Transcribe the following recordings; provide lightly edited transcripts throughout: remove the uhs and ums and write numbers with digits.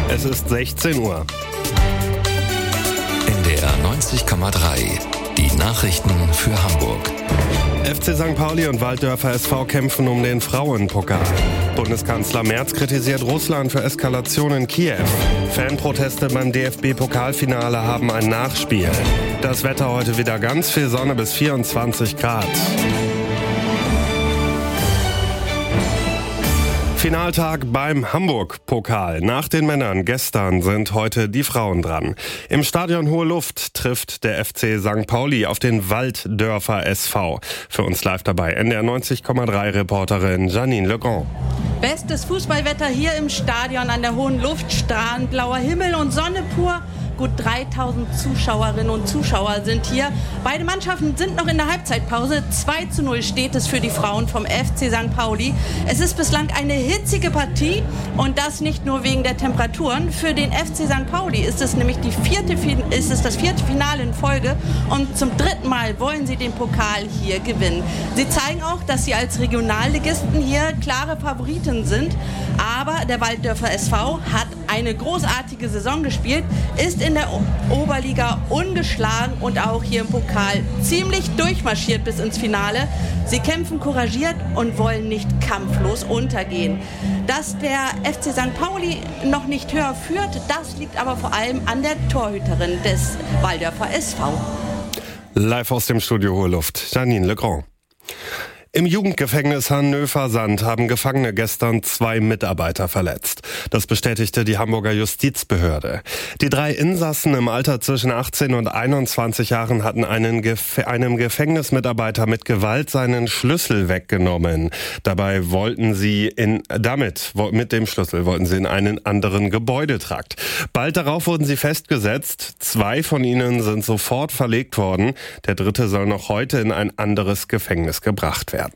Es ist 16 Uhr. NDR 90,3. Die Nachrichten für Hamburg. FC St. Pauli und Walddörfer SV kämpfen um den Frauenpokal. Bundeskanzler Merz kritisiert Russland für Eskalation in Kiew. Fanproteste beim DFB-Pokalfinale haben ein Nachspiel. Das Wetter heute wieder ganz viel Sonne bis 24 Grad. Finaltag beim Hamburg-Pokal. Nach den Männern gestern sind heute die Frauen dran. Im Stadion Hohe Luft trifft der FC St. Pauli auf den Walddörfer SV. Für uns live dabei NDR 90,3 Reporterin Janine Legrand. Bestes Fußballwetter hier im Stadion an der Hohen Luft. Strahlend blauer Himmel und Sonne pur. Gut 3000 Zuschauerinnen und Zuschauer sind hier. Beide Mannschaften sind noch in der Halbzeitpause. 2:0 steht es für die Frauen vom FC St. Pauli. Es ist bislang eine hitzige Partie und das nicht nur wegen der Temperaturen. Für den FC St. Pauli ist es nämlich das vierte Finale in Folge und zum dritten Mal wollen sie den Pokal hier gewinnen. Sie zeigen auch, dass sie als Regionalligisten hier klare Favoriten sind. Aber der Walddörfer SV hat eine großartige Saison gespielt, ist in der Oberliga ungeschlagen und auch hier im Pokal ziemlich durchmarschiert bis ins Finale. Sie kämpfen couragiert und wollen nicht kampflos untergehen. Dass der FC St. Pauli noch nicht höher führt, das liegt aber vor allem an der Torhüterin des Walddörfer SV. Live aus dem Studio Hohe Luft, Janine Legrand. Im Jugendgefängnis Hannover-Sand haben Gefangene gestern 2 Mitarbeiter verletzt. Das bestätigte die Hamburger Justizbehörde. Die 3 Insassen im Alter zwischen 18 und 21 Jahren hatten einem Gefängnismitarbeiter mit Gewalt seinen Schlüssel weggenommen. Mit dem Schlüssel wollten sie in einen anderen Gebäudetrakt. Bald darauf wurden sie festgesetzt. 2 von ihnen sind sofort verlegt worden. Der 3. soll noch heute in ein anderes Gefängnis gebracht werden.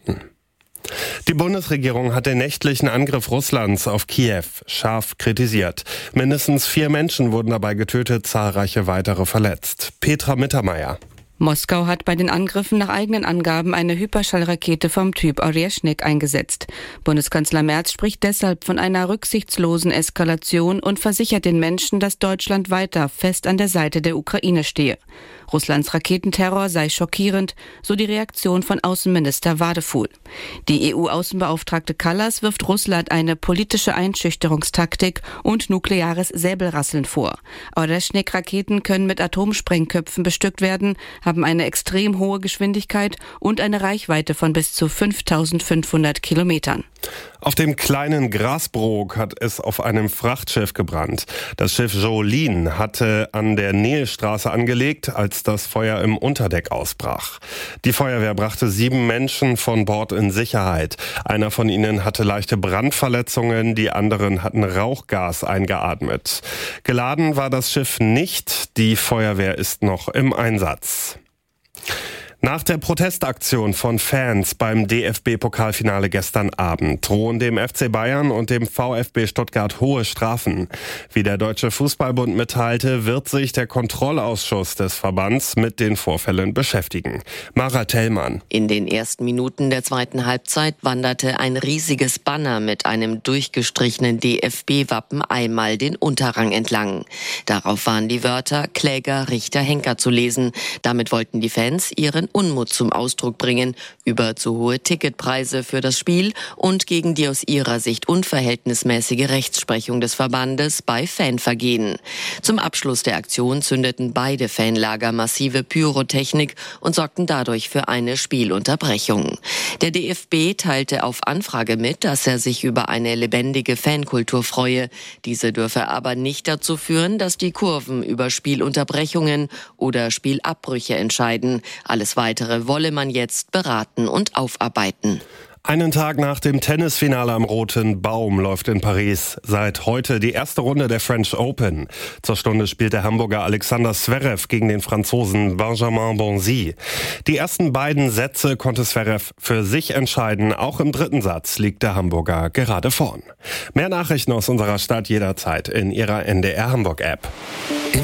Die Bundesregierung hat den nächtlichen Angriff Russlands auf Kiew scharf kritisiert. Mindestens 4 Menschen wurden dabei getötet, zahlreiche weitere verletzt. Petra Mittermeier. Moskau hat bei den Angriffen nach eigenen Angaben eine Hyperschallrakete vom Typ Oryeshnik eingesetzt. Bundeskanzler Merz spricht deshalb von einer rücksichtslosen Eskalation und versichert den Menschen, dass Deutschland weiter fest an der Seite der Ukraine stehe. Russlands Raketenterror sei schockierend, so die Reaktion von Außenminister Wadefuhl. Die EU-Außenbeauftragte Kallas wirft Russland eine politische Einschüchterungstaktik und nukleares Säbelrasseln vor. Oryeshnik-Raketen können mit Atomsprengköpfen bestückt werden, haben eine extrem hohe Geschwindigkeit und eine Reichweite von bis zu 5500 Kilometern. Auf dem kleinen Grasbrook hat es auf einem Frachtschiff gebrannt. Das Schiff Jolene hatte an der Nilstraße angelegt, als das Feuer im Unterdeck ausbrach. Die Feuerwehr brachte 7 Menschen von Bord in Sicherheit. Einer von ihnen hatte leichte Brandverletzungen, die anderen hatten Rauchgas eingeatmet. Geladen war das Schiff nicht, die Feuerwehr ist noch im Einsatz. Nach der Protestaktion von Fans beim DFB-Pokalfinale gestern Abend drohen dem FC Bayern und dem VfB Stuttgart hohe Strafen. Wie der Deutsche Fußballbund mitteilte, wird sich der Kontrollausschuss des Verbands mit den Vorfällen beschäftigen. Mara Tellmann. In den ersten Minuten der zweiten Halbzeit wanderte ein riesiges Banner mit einem durchgestrichenen DFB-Wappen einmal den Unterrang entlang. Darauf waren die Wörter Kläger, Richter, Henker zu lesen. Damit wollten die Fans ihren Unmut zum Ausdruck bringen über zu hohe Ticketpreise für das Spiel und gegen die aus ihrer Sicht unverhältnismäßige Rechtsprechung des Verbandes bei Fanvergehen. Zum Abschluss der Aktion zündeten beide Fanlager massive Pyrotechnik und sorgten dadurch für eine Spielunterbrechung. Der DFB teilte auf Anfrage mit, dass er sich über eine lebendige Fankultur freue. Diese dürfe aber nicht dazu führen, dass die Kurven über Spielunterbrechungen oder Spielabbrüche entscheiden. Alles Weitere wolle man jetzt beraten und aufarbeiten. Einen Tag nach dem Tennisfinale am Roten Baum läuft in Paris seit heute die erste Runde der French Open. Zur Stunde spielt der Hamburger Alexander Zverev gegen den Franzosen Benjamin Bonzi. Die ersten beiden Sätze konnte Zverev für sich entscheiden. Auch im dritten Satz liegt der Hamburger gerade vorn. Mehr Nachrichten aus unserer Stadt jederzeit in Ihrer NDR Hamburg App.